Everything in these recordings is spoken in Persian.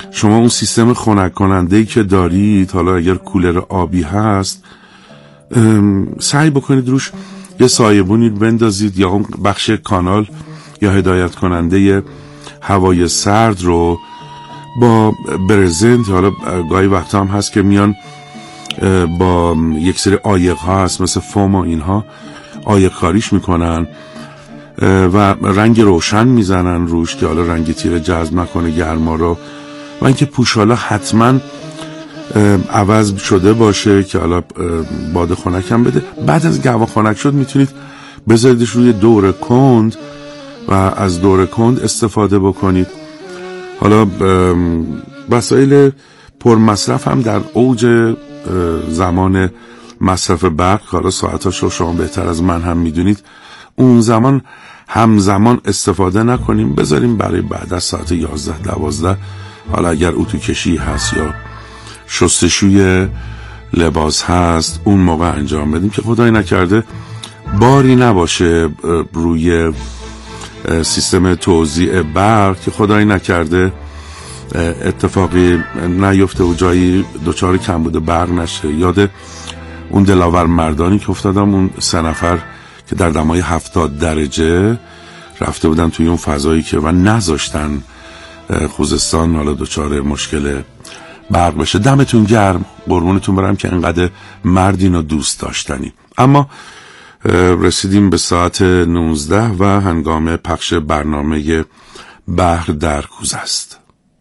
شما اون سیستم خنک کننده‌ای که دارید، حالا اگر کولر آبی هست سعی بکنید روش یه سایبونی بندازید یا اون بخش کانال یا هدایت کننده هوای سرد رو با برزنت، حالا گاهی وقتا هم هست که میان با یک سری عایق ها هست مثل فوم و اینها عایق کاریش میکنن و رنگ روشن میزنن روش که حالا رنگ تیره جذب نکنه گرما رو، و اینکه پوشالا حتما عوض شده باشه که حالا باد خنک هم بده. بعد از هوا خنک شد میتونید بذاریدش روی دور کند و از دور کند استفاده بکنید. حالا وسایل پرمصرف هم در اوج زمان مصرف برق، حالا ساعتاشو شما بهتر از من هم میدونید، اون زمان همزمان استفاده نکنیم، بذاریم برای بعد از ساعت 11-12، حالا اگر اتو کشی هست یا شستشوی لباس هست اون موقع انجام بدیم که خدای نکرده باری نباشه روی سیستم توزیع برق، که خدای نکرده اتفاقی نیفته و جایی دچار کمبود برق نشه. یاد اون دلاور مردانی که افتادم، اون 3 نفر که در دمای 70 درجه رفته بودن توی اون فضایی که و نذاشتن خوزستان حالا دچار مشکل برق بشه. دمتون گرم، قربونتون برم که انقدر مردین و دوست داشتنی. اما رسیدیم به ساعت 19 و هنگام پخش برنامه بحر در کوزه است.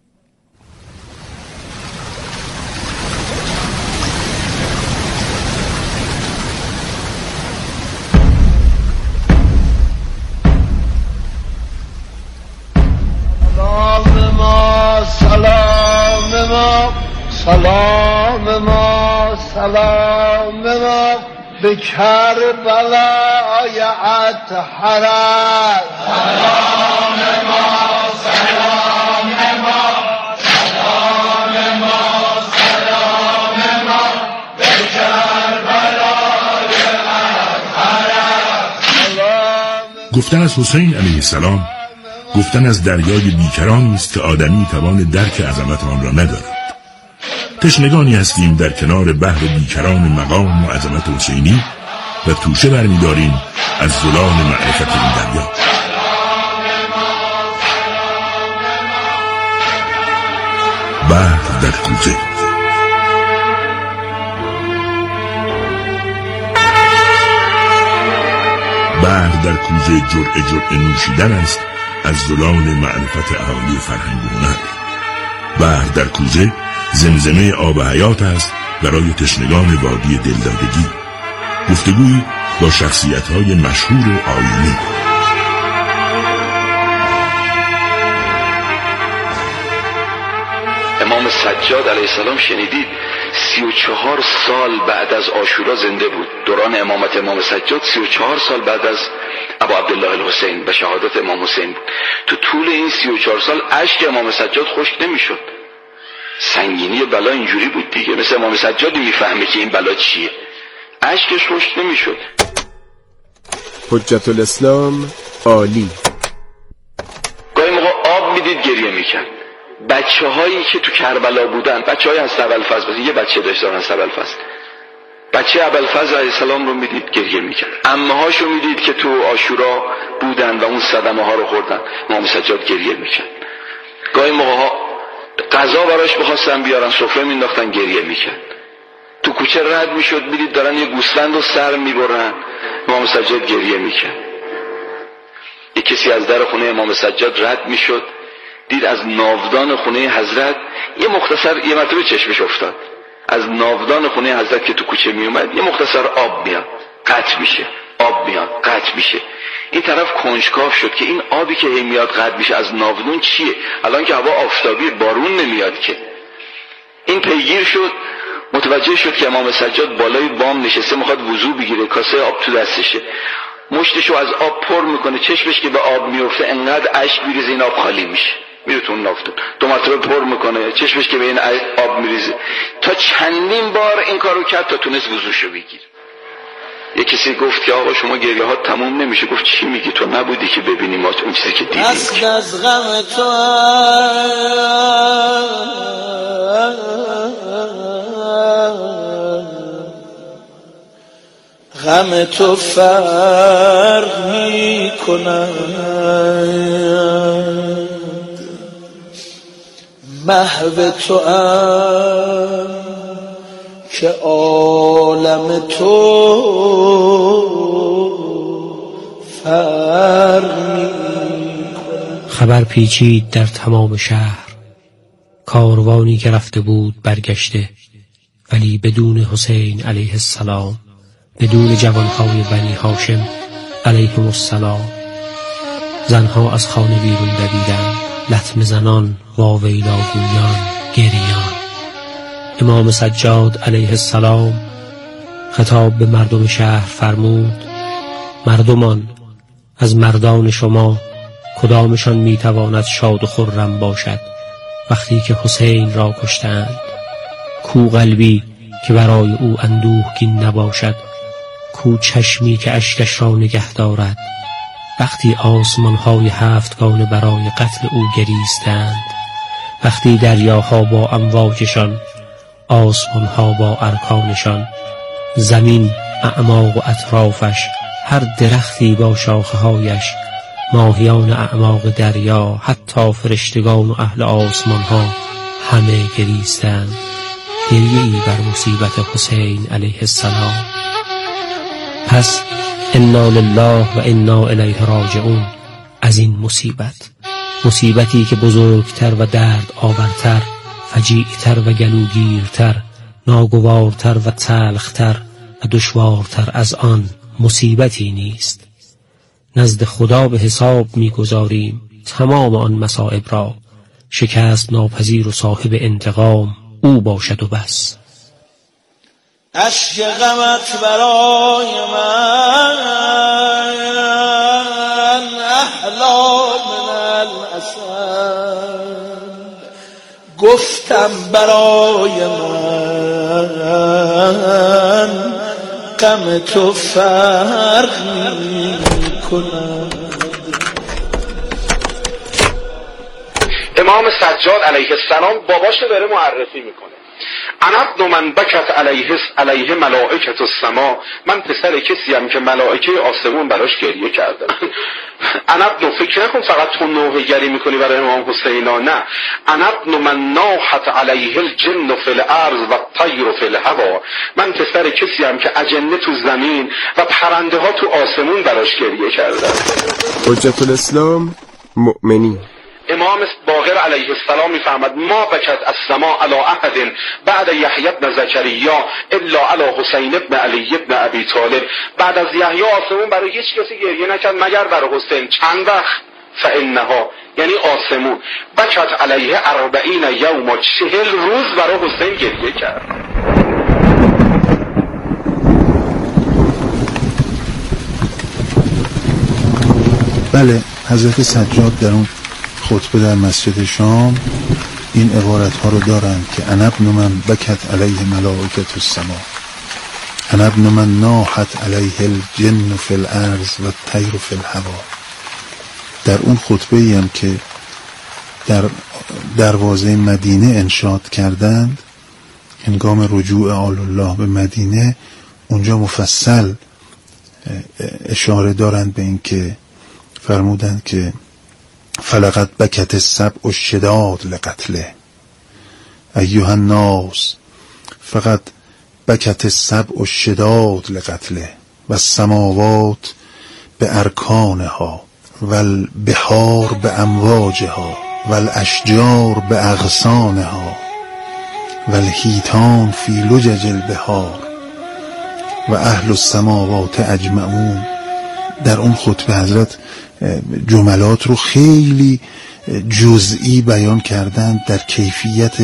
سلام ما به کربلای اطهرت، سلام ما سلام ما سلام ما سلام ما به کربلای اطهرت. گفتن از حسین علیه السلام گفتن از دریای بیکرانی است که آدمی توان درک عظمت آن را ندارد. تشنگانی هستیم در کنار بحر بیکران مقام و عظمت حسینی و توشه برمی‌داریم از زلال معرفت این دریا. بحر در کوزه. بحر در کوزه جرعه نوشیدن است از زلال معرفت اهالی فرهنگ و هنر. بحر در کوزه زمزمه آب حیات است برای تشنگان وادی دلدادگی. گفتگویی با شخصیت‌های مشهور آیینی. امام سجاد علیه السلام شنیدید 34 سال بعد از عاشورا زنده بود. دوران امامت امام سجاد 34 سال بعد از ابو عبدالله الحسین و شهادت امام حسین بود. تو طول این 34 سال اشک امام سجاد خشک نمیشد. سنگینی بلا اینجوری بود دیگه، مثل امام سجادی میفهمه که این بلا چیه، اشکش خشک نمیشد. حجت الاسلام عالی. گاهی موقع آب میدید گریه میکرد. بچه هایی که تو کربلا بودن، بچه های از ابوالفضل، یه بچه داشتن از ابوالفضل، بچه ابوالفضل علیه السلام رو میدید گریه میکرد. عمه هاشو میدید که تو عاشورا بودن و اون صدمه ها رو خوردن، امام سجاد گریه میکرد. گاهی موقع ها غذا براش بخواستن بیارن سفره مینداختن گریه میکرد. تو کوچه رد میشد میدید دارن یه گوسفند رو سر میبرن، امام سجاد گریه میکرد. یه کسی از در خونه امام سجاد رد میشد، دید از ناودان خونه حضرت یه مختصر، یه مرتبه چشمش افتاد، از ناودان خونه حضرت که تو کوچه میومد یه مختصر آب میاد قطع میشه، آب میاد قطع میشه. این طرف کنجکاو شد که این آبی که هی میاد قطع میشه از ناودون چیه؟ الان که هوا آفتابی بارون نمیاد که. این پیگیر شد، متوجه شد که امام سجاد بالای بام نشسته میخواد وضو بگیره، کاسه آب تو دستشه، مشتشو از آب پر میکنه، چشمش که به آب میفته انقدر اشک میریزه این آب خالی میشه، میره تو اون ناودون. دو مرتبه پر میکنه، چشمش که به این آب میریزه، تا چندین بار این کارو کرد تا تونست وضوشو بگیره. یه کسی گفت که آقا شما گریه ها تموم نمیشه. گفت چی میگی؟ تو نبودی که ببینی ما اون چیزی که دیدیم. از غم تو غم تو فرق می کند، محو تو که عالم تو فرق می کند. خبر پیچید در تمام شهر، کاروانی که رفته بود برگشته، ولی بدون حسین علیه السلام، بدون جوانهای بنی هاشم علیهم السلام. زنها از خانه بیرون دویدند، لطمه زنان، واویلاگویان، گریان. امام سجاد علیه السلام خطاب به مردم شهر فرمود: مردمان، از مردان شما کدامشان میتواند شاد و خرم باشد وقتی که حسین را کشتند؟ کو قلبی که برای او اندوهگین نباشد؟ کو چشمی که اشکش را نگه دارد وقتی آسمانهای هفتگانه برای قتل او گریستند؟ وقتی دریاها با امواجشان، آسمانها با ارکانشان، زمین، اعماق و اطرافش، هر درختی با شاخه‌هایش، ماهیان اعماق دریا، حتی فرشتگان و اهل آسمانها همه گریستند گریه‌ای بر مصیبت حسین علیه السلام. پس انا لله و انا الیه راجعون. از این مصیبتی که بزرگتر و درد آورتر، فجیعتر و گلوگیرتر، ناگوارتر و تلختر و دشوارتر از آن مصیبتی نیست. نزد خدا به حساب می‌گذاریم تمام آن مصائب را، شکست ناپذیر و صاحب انتقام او باشد و بس. اشک غمت برای من احلا من العسل، گفتم برای من غم تو فرق می کند. امام سجاد علیه السلام باباشو داره معرفی میکنه. انا ابن من بکت علیه ملائکه السما. من پسر کسیم که ملائکه آسمون براش گریه کردن. انا ابن، فکر نکن فقط تو نوحه گری میکنی برای امام حسین، نه. انا ابن من ناحت علیه الجن فی الارض و الطیر فی الهوا. من پسر کسیم که اجنه تو زمین و پرنده ها تو آسمون براش گریه کردن. حجت الاسلام مؤمنی. امام باقر علیه السلام میفرماد: ما بکت السما علی احد بعد یحیی بن زکریا الا علی حسین ابن علی ابن ابی طالب. بعد از یحیی آسمون برای هیچ کسی گریه نکرد مگر برای حسین. چند وقت؟ فانها، یعنی آسمون. بکت علیه 40 یوم، 40 روز برای حسین گریه کرد. بله، حضرت سجاد در اون خطبه در مسجد شام این عبارت ها رو دارند که انا ابن من بکت علیه ملائکه السما، انا ابن من ناحت علیه الجن فی الارض و الطیر فی الهوا. در اون خطبه ای هم که در دروازه مدینه انشاد کردند هنگام رجوع آل الله به مدینه، اونجا مفصل اشاره دارند به این که فرمودند که فلقد بکت السبع الشداد لقتله ایها الناس، فقط بکت السبع الشداد لقتله و السماوات به ارکانها و البحار به امواجها و الاشجار به اغصانها و الحیتان فی لجج البحار و اهل السماوات اجمعون. در اون خطبه حضرت جملات رو خیلی جزئی بیان کردند در کیفیت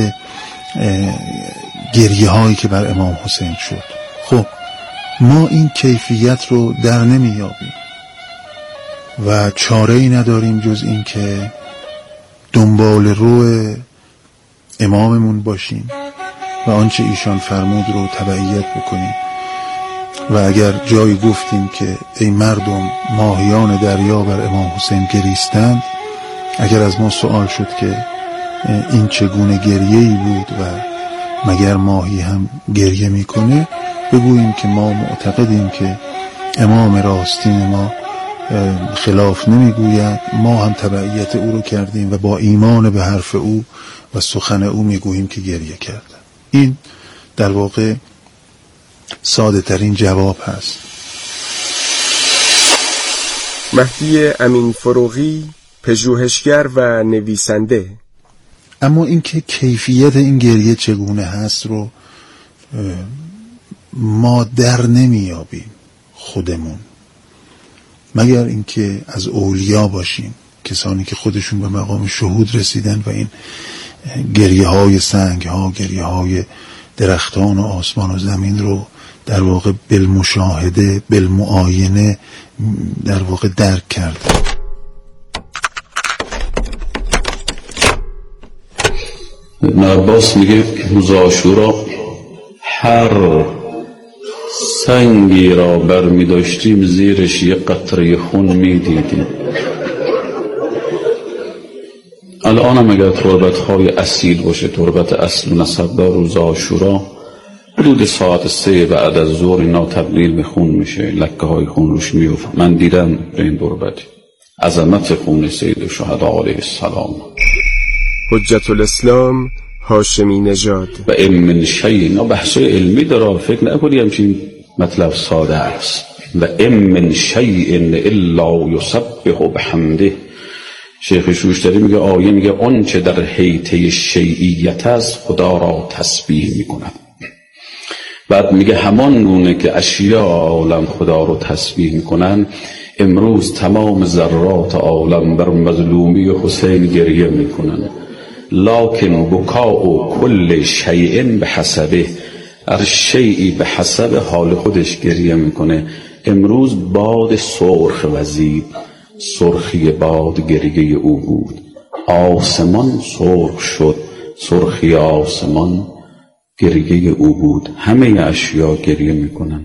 گریه هایی که بر امام حسین شد. خب ما این کیفیت رو در نمیابیم و چاره ای نداریم جز این که دنبال رو اماممون باشیم و آنچه ایشان فرمود رو تبعیت بکنیم. و اگر جایی گفتیم که ای مردم ماهیان دریا بر امام حسین گریستند، اگر از ما سوال شد که این چگونه گریه‌ای بود و مگر ماهی هم گریه میکنه، بگوییم که ما معتقدیم که امام راستین ما خلاف نمیگوید، ما هم تبعیت او رو کردیم و با ایمان به حرف او و سخن او میگوییم که گریه کردن. این در واقع ساده ترین جواب هست. مهدی امین فروغی، پژوهشگر و نویسنده. اما اینکه کیفیت این گریه چگونه هست رو ما در نمیابیم خودمون، مگر اینکه از اولیا باشیم، کسانی که خودشون به مقام شهود رسیدن و این گریه های سنگ ها، گریه های درختان و آسمان و زمین رو در واقع بالمشاهده، بالمعاینه در واقع درک کرده. ابن عباس میگه روز عاشورا هر سنگی را برمی داشتیم زیرش یک قطره خون می دیدیم. الان هم اگر تربت های اصیل باشه، تربت اصل و نسبدار، روز عاشورا حدود ساعت 3 بعد از ظهر اینا تبدیل به خون میشه، لکه های خون روش میفته. من دیدم به این تربتی عظمت خون سید الشهدا علیه السلام. حجت الاسلام هاشمی نژاد. و ام من شیء، اینا بحثای علمی داره، فکر نکنی همچین مطلب ساده است. و ام من شیء الا یسبح بحمده. شیخ شوشتری میگه آیه میگه اون چه در حیطه شیعیت است خدا را تسبیح میکند. بعد میگه همان گونه که اشیاء عالم خدا رو تسبیح میکنن، امروز تمام ذرات عالم بر مظلومی حسین گریه میکنن. لکن بکاء کل شیء بحسبه، هر شیئی به حسب حال خودش گریه میکنه. امروز باد سرخ وزید، سرخی باد گریه او بود. آسمان سرخ شد، سرخی آسمان گریه او بود. همه اشیا گریه میکنن.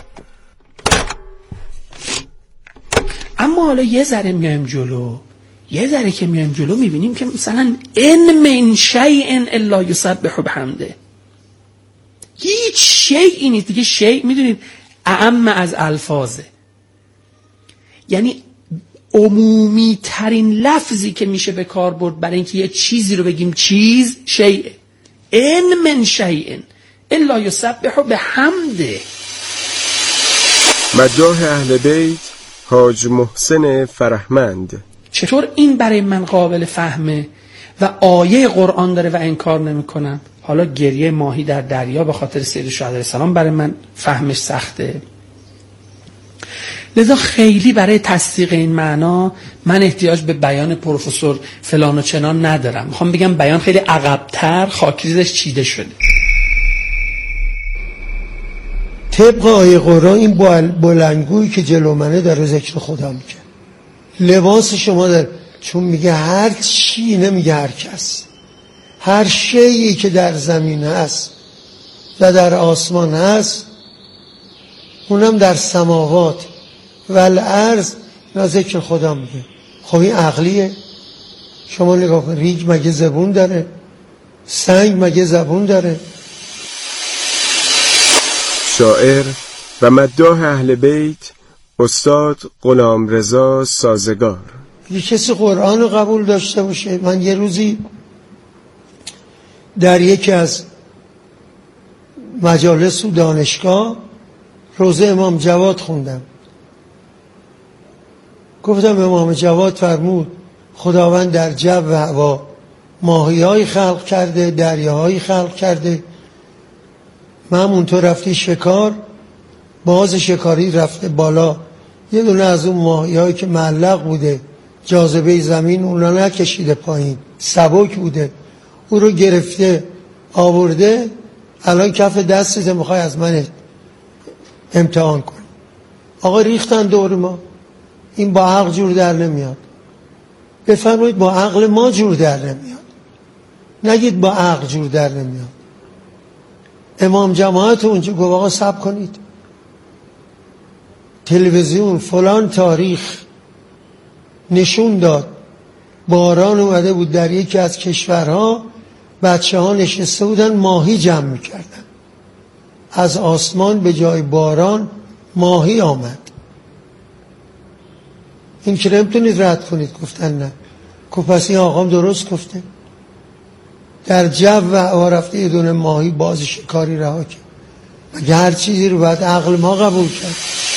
اما حالا یه ذره میایم جلو، یه ذره که میایم جلو میبینیم که مثلا ان من شیء الا یسبح بحمده، هیچ شیئی نیست دیگه. شیء میدونید اعم از الفاظه، یعنی عمومی ترین لفظی که میشه به کار برد برای اینکه یه چیزی رو بگیم چیز، شیء. ان من شیء الا یسبح بحمده. مداح اهل بیت، حاج محسن فرهمند. چطور این برای من قابل فهمه و آیه قرآن داره و انکار نمی کنم؟ حالا گریه ماهی در دریا به خاطر سید الشهدا علیه السلام برای من فهمش سخته، لذا خیلی برای تصدیق این معنا من احتیاج به بیان پروفسور فلان و چنان ندارم. میخوام بگم بیان خیلی عقب‌تر خاکریزش چیده شده. طبق آیه قرآن این بلندگویی که جلو منه داره ذکر خدا میگه. لباس شما در، چون میگه هر چی، نمیگه هر کس، هر شیئی که در زمین هست و در آسمان هست، اونم در سماوات و الارض، اینا ذکر خدا میگه. خب این عقلیه؟ شما نگاه کن، ریگ مگه زبون داره؟ سنگ مگه زبون داره؟ شاعر و مداح اهل بیت استاد غلامرضا سازگار. یه کسی قرآن رو قبول داشته باشه. من یه روزی در یکی از مجالس و دانشگاه روزه امام جواد خوندم. گفتم امام جواد فرمود خداوند در جو و هوا ماهی‌های خلق کرده، دریاهایی خلق کرده. همونطور رفتی شکار، باز شکاری رفته بالا، یه دونه از اون ماهی‌هایی که معلق بوده جاذبه زمین اونا نکشیده پایین، سبک بوده، او رو گرفته آورده، الان کف دستت میخوای از من امتحان کن. آقا ریختن دور ما، این با عقل جور در نمیاد. بفرمایید با عقل ما جور در نمیاد، نگید با عقل جور در نمیاد. امام جماعت اونجا گفت آقا صبر کنید، تلویزیون فلان تاریخ نشون داد باران اومده بود در یکی از کشورها، بچه ها نشسته بودن ماهی جمع میکردن، از آسمان به جای باران ماهی آمد. این که نمیتونید رد کنید. گفتن نه. پس این آقام درست گفته. در جو و هوا رفته یه دونه ماهی باز شکاری رها کرد. مگه هر چیزی رو باید عقل ما قبول کرد؟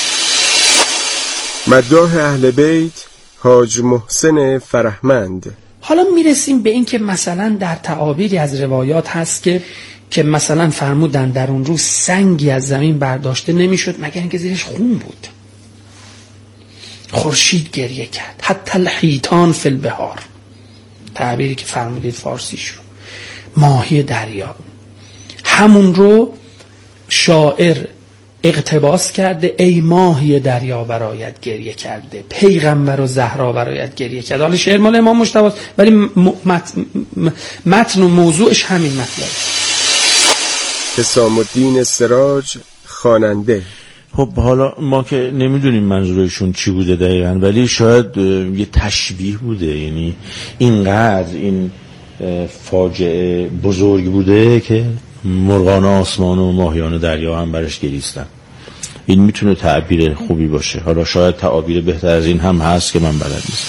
مداح اهل بیت حاج محسن فرهمند. حالا میرسیم به این که مثلا در تعابیری از روایات هست که مثلا فرمودن در اون روز سنگی از زمین برداشته نمیشد مگر اینکه زیرش خون بود. خورشید گریه کرد. حتی الحیتان فی البحار، تعبیری که فرمودید فارسیش رو، ماهی دریا. همون رو شاعر اقتباس کرده، ای ماهی دریا برایت گریه کرده، پیغمبر و زهرا برایت گریه کرده. حالا شعر مال امام مجتبی است ولی متن و موضوعش همین مطلبه. حسام الدین سراج خواننده. خب حالا ما که نمیدونیم منظورشون چی بوده دقیقاً، ولی شاید یه تشبیه بوده، یعنی اینقدر این فاجعه بزرگ بوده که مرغان آسمان و ماهیان دریا هم برش گریستن. این میتونه تعبیر خوبی باشه. حالا شاید تعابیر بهتر از این هم هست که من بلد نیستم.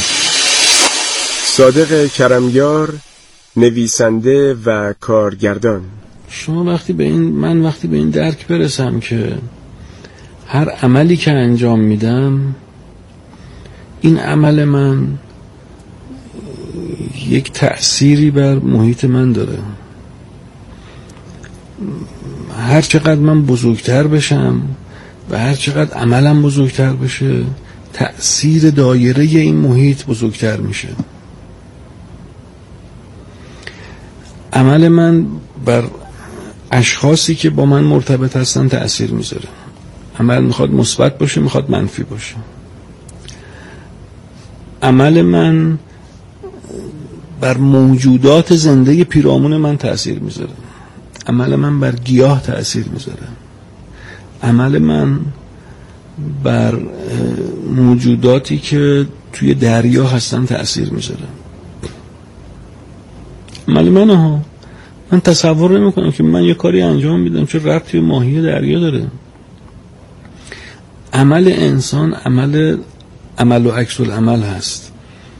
صادق کرمیار، نویسنده و کارگردان. شما وقتی به این درک برسم که هر عملی که انجام میدم، این عمل من یک تأثیری بر محیط من داره. هر چقدر من بزرگتر بشم و هر چقدر عملم بزرگتر بشه، تأثیر دایره این محیط بزرگتر میشه. عمل من بر اشخاصی که با من مرتبط هستن تأثیر میذاره. عمل میخواد مثبت باشه، میخواد منفی باشه. عمل من بر موجودات زنده پیرامون من تأثیر میذاره. عمل من بر گیاه تأثیر میذاره. عمل من بر موجوداتی که توی دریا هستن تأثیر میذاره. عمل من تصور نمیکنم که من یه کاری انجام میدم چه ربطی به ماهی دریا داره. عمل انسان عمل و عکس العمل هست،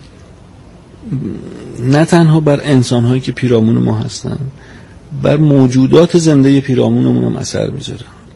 نه تنها بر انسان‌هایی که پیرامون ما هستن، بر موجودات زنده پیرامونمون هم اثر میذاره.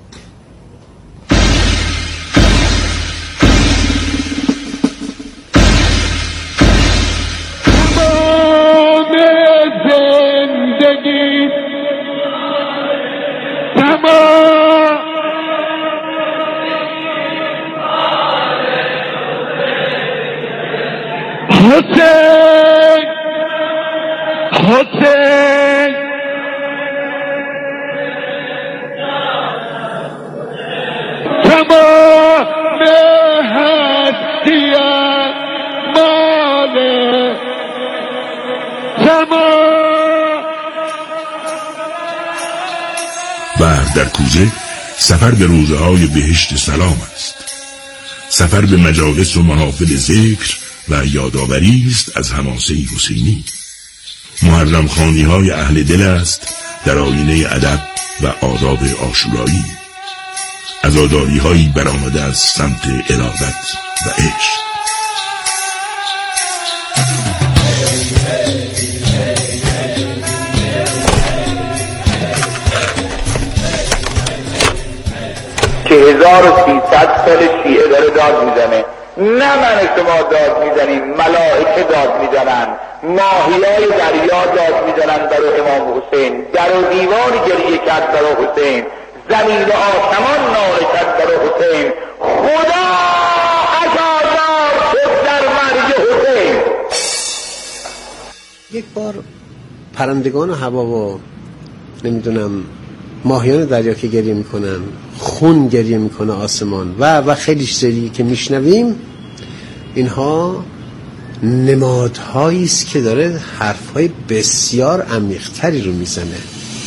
در کوزه سفر به روزه های بهشت سلام است. سفر به مجالس و محافل ذکر و یادآوری است از حماسه حسینی. محرم خوانی های اهل دل است در آینه ادب و آداب عاشورایی. عزاداری هایی برآمده از سمت ارادت و عشق. که 1300 سال شیعه داره داد میزنه. نه من شما داد میزنیم، ملائکه داد میزنن، ماهیای دریا داد میزنن برای امام حسین، در و دیواری گریه کرد برای حسین، زمین و آسمان ناله کرد برای حسین، خدا عزادار شد در مرگ حسین. یک بار پرندگان هوا و نمیدونم ماهیان دریا که گریه میکنن، خون گریه میکنه آسمان و خیلی چیزایی که میشنویم، اینها نمادهایی است که داره حرفهای بسیار عمیق‌تری رو میزنه.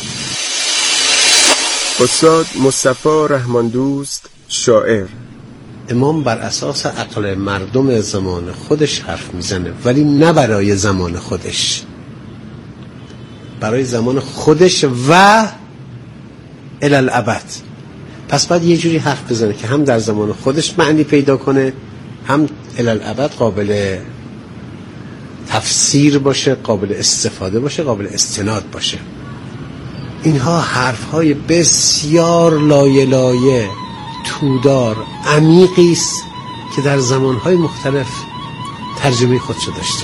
استاد مصطفی رحماندوست، شاعر. امام بر اساس عقل مردم زمان خودش حرف میزنه، ولی نه برای زمان خودش، برای زمان خودش و الالعبد. پس باید یه جوری حرف بزنه که هم در زمان خودش معنی پیدا کنه، هم الالابد قابل تفسیر باشه، قابل استفاده باشه، قابل استناد باشه. اینها حرفهای بسیار لایه لایه، تودار، عمیقی است که در زمانهای مختلف ترجمه خودشو داشته.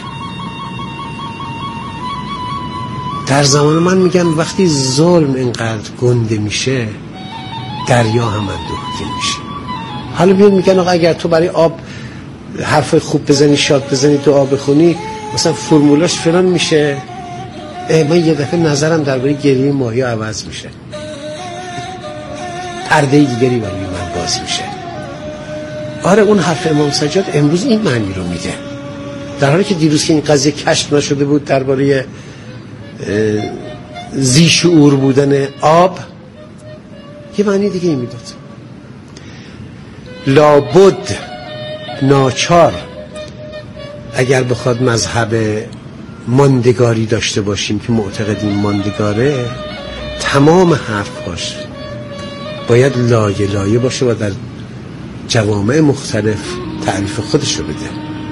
در زمان من میگم وقتی ظلم اینقدر گنده میشه، دریا هم اندوهگین میشه. حالا بیان میگن آقا اگر تو برای آب حرف خوب بزنی، شاد بزنی، دعا بخونی، مثلا فرمولاش فلان میشه. من یه دفعه نظرم درباره گریه ماهی عوض میشه، پرده دیگری برای من باز میشه. آره اون حرف امام سجاد امروز این معنی رو میده، در حالی که دیروز که این قضیه کشف نشده بود درباره ذی شعور بودن آب، یه معنی دیگه این میداد. لابد ناچار اگر بخواد مذهب ماندگاری داشته باشیم که معتقدیم ماندگاره، تمام حرفاش باید لایه لایه باشه و در جوامع مختلف تعریف خودشو بده،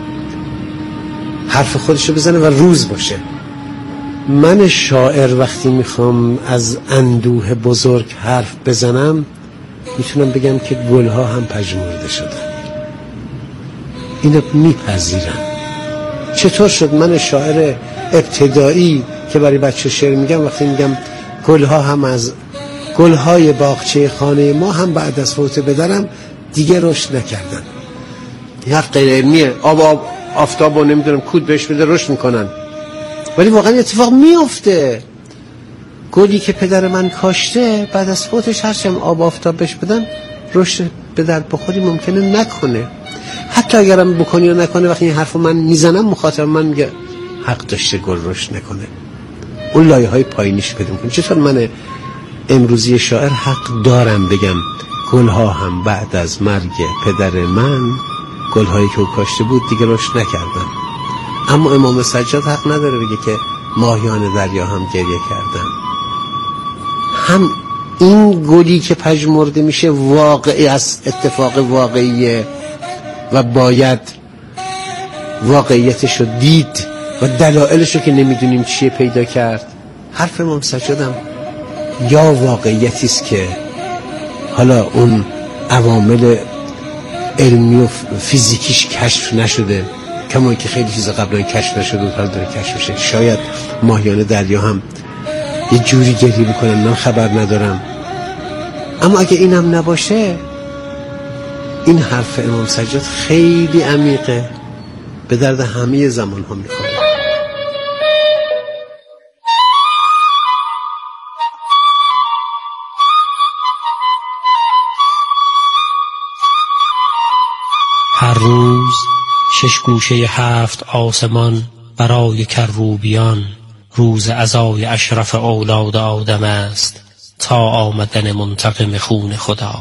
حرف خودشو بزنه و روز باشه. من شاعر وقتی میخوام از اندوه بزرگ حرف بزنم، میتونم بگم که گلها هم پژمرده شدن. اینو میپذیرم. چطور شد من شاعر ابتدایی که برای بچه شعر میگم، وقتی میگم گلها هم از گلهای باغچه خانه ما هم بعد از فوت پدرم دیگه رشد نکردن. این حرف غیر علمیه. آفتاب و نمیدونم کود بهش بده رشد میکنن، ولی واقعا اتفاق میفته. گلی که پدر من کاشته بعد از فوتش هرچم آب آفتاب بهش بدن رشد به در بخوری ممکنه نکنه. حتی اگرم بکنی یا نکنه، وقتی این حرفو من میزنم مخاطب من میگه حق داشته گل رشد نکنه، اون لایه های پایینیش پیدا میکنه. چطور من امروزی شاعر حق دارم بگم گلها هم بعد از مرگ پدر من، گلهایی که او کاشته بود دیگه رشد نکردن؟ اما امام سجاد حق نداره بگه که ماهیان دریا هم گریه کردن. هم این گلی که پژمرده میشه واقعی از اتفاق واقعیه و باید واقعیتشو دید و دلایلشو که نمیدونیم چیه پیدا کرد. حرف امام سجادم یا واقعیتی است که حالا اون عوامل علمی و فیزیکیش کشف نشده، کما که خیلی چیزا قبلا کشف نشده و حالا داره کشف میشه. شاید ماهیان دریا هم یه جوری گریه میکنن، من خبر ندارم. اما اگه اینم نباشه، این حرف امام سجاد خیلی عمیقه، به درد همه زمان ها میخوره. هر روز 6 گوشه 7 آسمان برای کروبیان روز عزای اشرف اولاد آدم است تا آمدن منتقم خون خدا.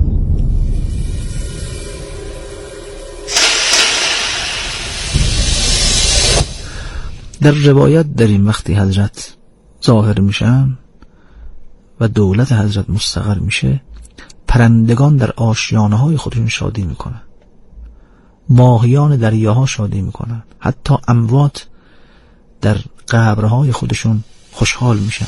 در روایت داریم وقتی حضرت ظاهر میشن و دولت حضرت مستقر میشه، پرندگان در آشیانه های خودشون شادی میکنن، ماهیان دریاها شادی میکنن، حتی اموات در قبرهای خودشون خوشحال میشن.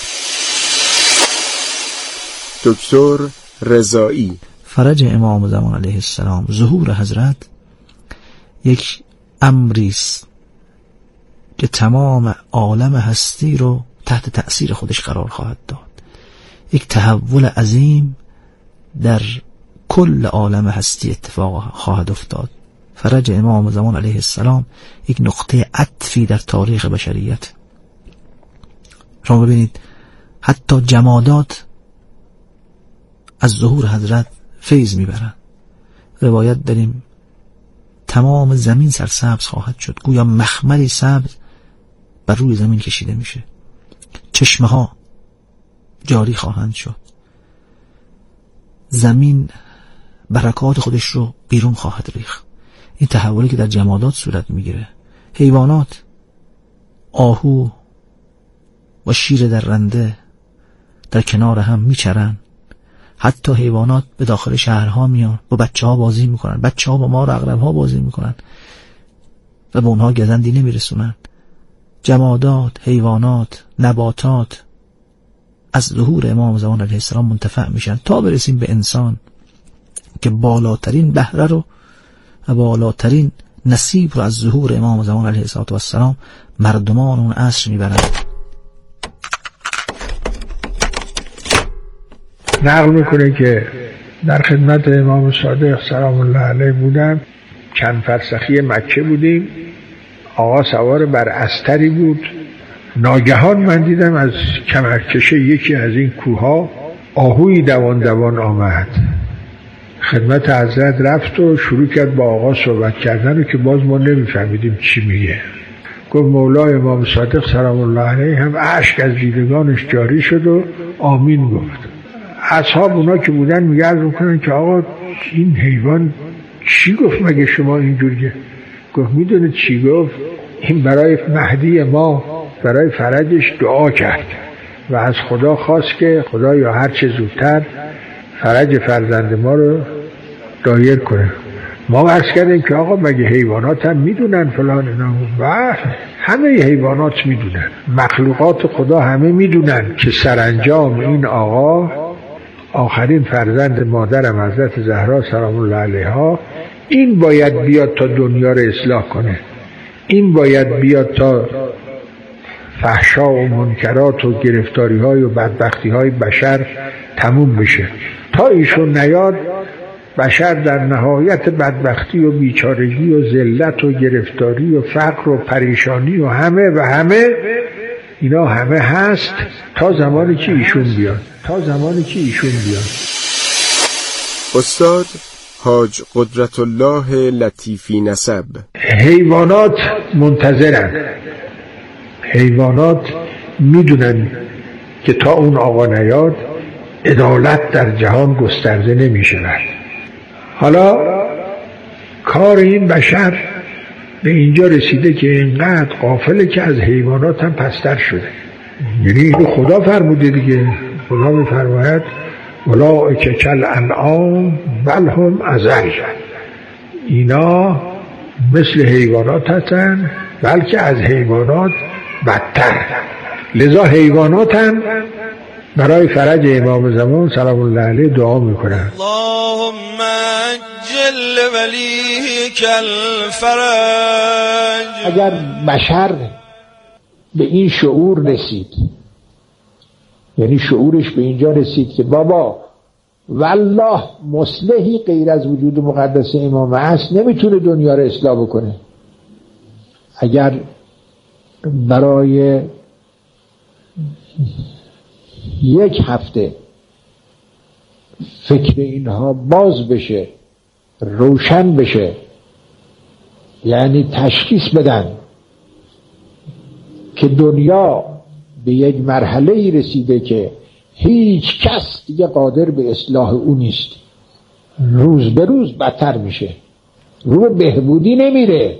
دکتر رضایی. فرج امام زمان علیه السلام، ظهور حضرت یک امری است که تمام عالم هستی رو تحت تأثیر خودش قرار خواهد داد. یک تحول عظیم در کل عالم هستی اتفاق خواهد افتاد. فرج امام زمان علیه السلام یک نقطه عطفی در تاریخ بشریت. شما ببینید حتی جمادات از ظهور حضرت فیض میبرن. روایت داریم تمام زمین سرسبز خواهد شد، گویا مخملی سبز بر روی زمین کشیده میشه، چشمه ها جاری خواهند شد، زمین برکات خودش رو بیرون خواهد ریخت. این تحولی که در جمادات صورت میگیره، حیوانات، آهو و شیر درنده در کنار هم میچرن، حتی حیوانات به داخل شهرها میان، با بچه ها بازی میکنن، بچه ها با ما عقرب ها بازی میکنن و به اونها گزندی نمیرسونن. جمادات، حیوانات، نباتات از ظهور امام زمان علیه السلام منتفع میشن تا برسیم به انسان که بالاترین بهره رو و بالاترین نصیب رو از ظهور امام زمان علیه السلام مردمان اون عصر میبرن. نقل میکنه که در خدمت امام صادق سلام الله علیه بودم، چند فرسخی مکه بودیم، آقا سوار بر استری بود، ناگهان من دیدم از کمرکشه یکی از این کوها آهوی دوان دوان آمد، خدمت حضرت رفت و شروع کرد با آقا صحبت کردن و که باز ما نمیفهمیدیم چی میگه. گفت مولای امام صادق سلام الله علیه هم اشک از دیدگانش جاری شد و آمین گفت. اصحاب اونا که بودن میگرد میکنن که آقا این حیوان چی گفت مگه شما اینجوریه؟ گفت میدونه چی گفت؟ این برای مهدی ما، برای فرجش دعا کرد و از خدا خواست که خدا یا هر چه زودتر فرج فرزند ما رو دایر کنه. ما عرض کردیم که آقا مگه حیوانات هم میدونن فلان اینا؟ و همه حیوانات میدونن، مخلوقات خدا همه میدونن که سرانجام این آقا آخرین فرزند مادرم حضرت زهرا سلام الله علیها، این باید بیاد تا دنیا رو اصلاح کنه، این باید بیاد تا فحشا و منکرات و گرفتاری های و بدبختی های بشر تموم بشه. تا ایشون نیاد بشر در نهایت بدبختی و بیچارگی و ذلت و گرفتاری و فقر و پریشانی و همه اینا همه هست تا زمانی که ایشون بیاد، استاد حاج قدرت الله لطیفی نسب. حیوانات منتظرن، حیوانات میدونن که تا اون آقا نیاد عدالت در جهان گسترده نمیشه. حالا کار این بشر به اینجا رسیده که اینقدر غافله که از حیوانات هم پستر شده. یعنی خدا فرموده دیگه، خدا میفرماید اولئک کالانعام بل هم اضل، اینا مثل حیوانات هستن بلکه از حیوانات بدتر. لذا حیوانات هم برای فرج امام زمان سلام الله علیه دعا میکنن. اللهم عجل ولیک الفرج. اگر بشر به این شعور رسید، یعنی شعورش به اینجا رسید که بابا والله مصلحی غیر از وجود مقدس امام است نمیتونه دنیا رو اصلاح بکنه، اگر برای یک هفته فکر اینها باز بشه، روشن بشه، یعنی تشخیص بدن که دنیا به یک مرحله رسیده که هیچ کس دیگه قادر به اصلاح او نیست، روز به روز بدتر میشه، رو به بهبودی نمیره،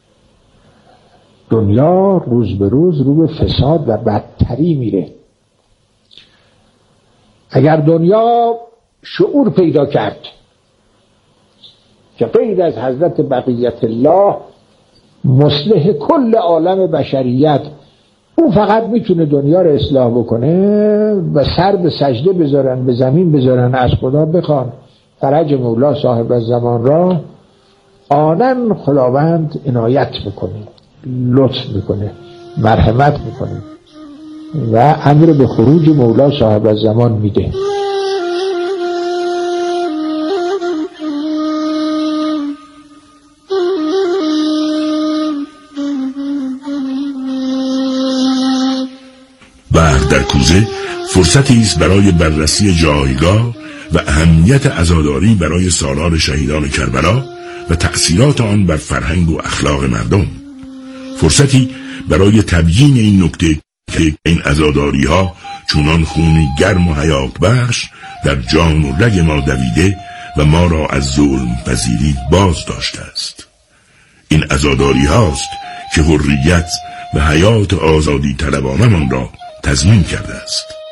دنیا روز به روز رو به فساد و بدتری میره. اگر دنیا شعور پیدا کرد که غیر از حضرت بقیت الله مصلح کل عالم بشریت اون فقط میتونه دنیا رو اصلاح بکنه و سر به سجده بذارن، به زمین بذارن، از خدا بخوان فرج مولا صاحب الزمان را، آنن خداوند عنایت میکنه، لطف میکنه، مرحمت میکنه و امر به خروج مولا صاحب الزمان میده. بحر در کوزه فرصتی است برای بررسی جایگاه و اهمیت عزاداری برای سالار شهیدان کربلا و تأثیرات آن بر فرهنگ و اخلاق مردم، فرصتی برای تبیین این نکته که این عزاداری ها چونان خونی گرم و حیات بخش در جان و رگ ما دویده و ما را از ظلم پذیری باز داشته است. این عزاداری هاست که حریت و حیات آزادی طلبانمان را تضمین کرده است.